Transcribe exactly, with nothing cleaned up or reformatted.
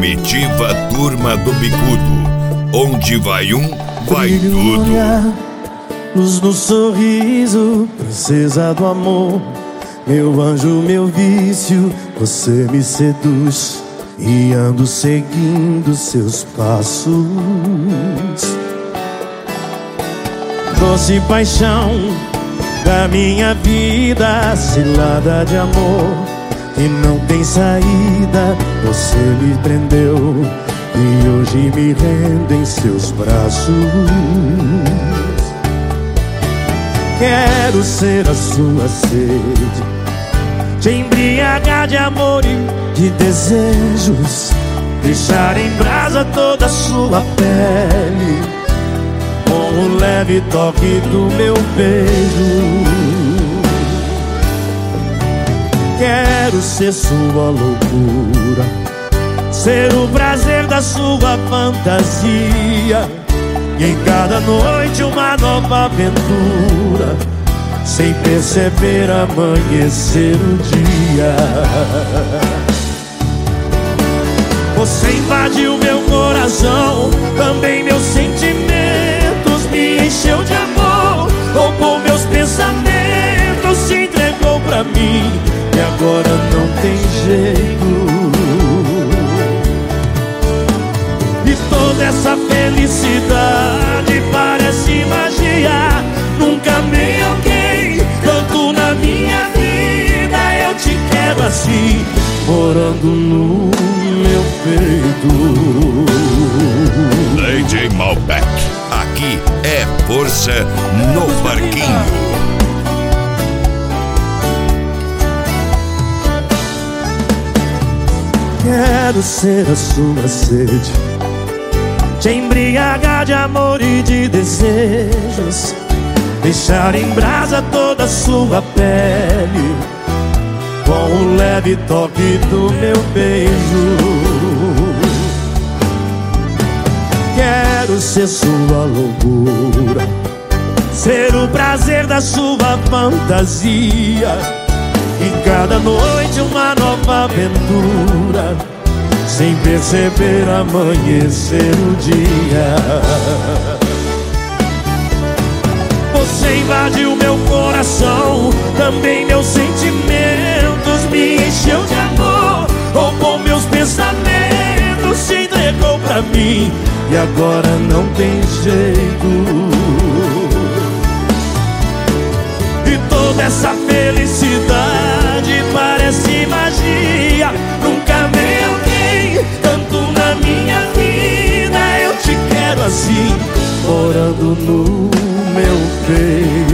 Comitiva Turma do Bicudo. Onde vai um, vai Brilho no tudo. olhar, luz no sorriso, princesa do amor, meu anjo, meu vício, você me seduz e ando seguindo seus passos. Doce paixão da minha vida, cilada de amor que não tem saída, você me prendeu e hoje me rendo em seus braços. Quero ser a sua sede, te embriagar de amor e de desejos, deixar em brasa toda a sua pele, com o leve toque do meu beijo. Quero ser sua loucura, ser o prazer da sua fantasia, e em cada noite uma nova aventura, sem perceber amanhecer o dia. Você invadiu meu coração, também meus sentimentos, me encheu de amor, roubou meus pensamentos, se entregou pra mim, e agora não tem jeito. E toda essa felicidade parece magia, nunca amei alguém tanto na minha vida. Eu te quero assim, morando no meu peito. D J Malbec, aqui é força no parquinho. Quero ser a sua sede, te embriagar de amor e de desejos, deixar em brasa toda a sua pele, com o leve toque do meu beijo. Quero ser sua loucura, ser o prazer da sua fantasia, e cada noite uma nova aventura, sem perceber amanhecer o dia. Você invadiu meu coração, também meus sentimentos, me encheu de amor, roubou meus pensamentos, se entregou pra mim, e agora não tem jeito. E toda essa felicidade parece magia, nunca amei alguém tanto na minha vida. Eu te quero assim, morando no meu peito.